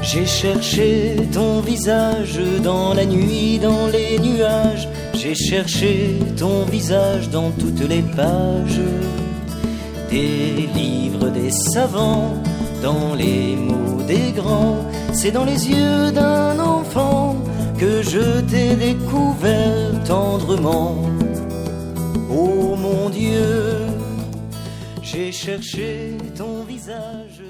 J'ai cherché ton visage dans la nuit, dans les nuages. J'ai cherché ton visage dans toutes les pages des livres des savants, dans les mots des grands. C'est dans les yeux d'un enfant que je t'ai découvert tendrement. Oh mon Dieu, j'ai cherché ton visage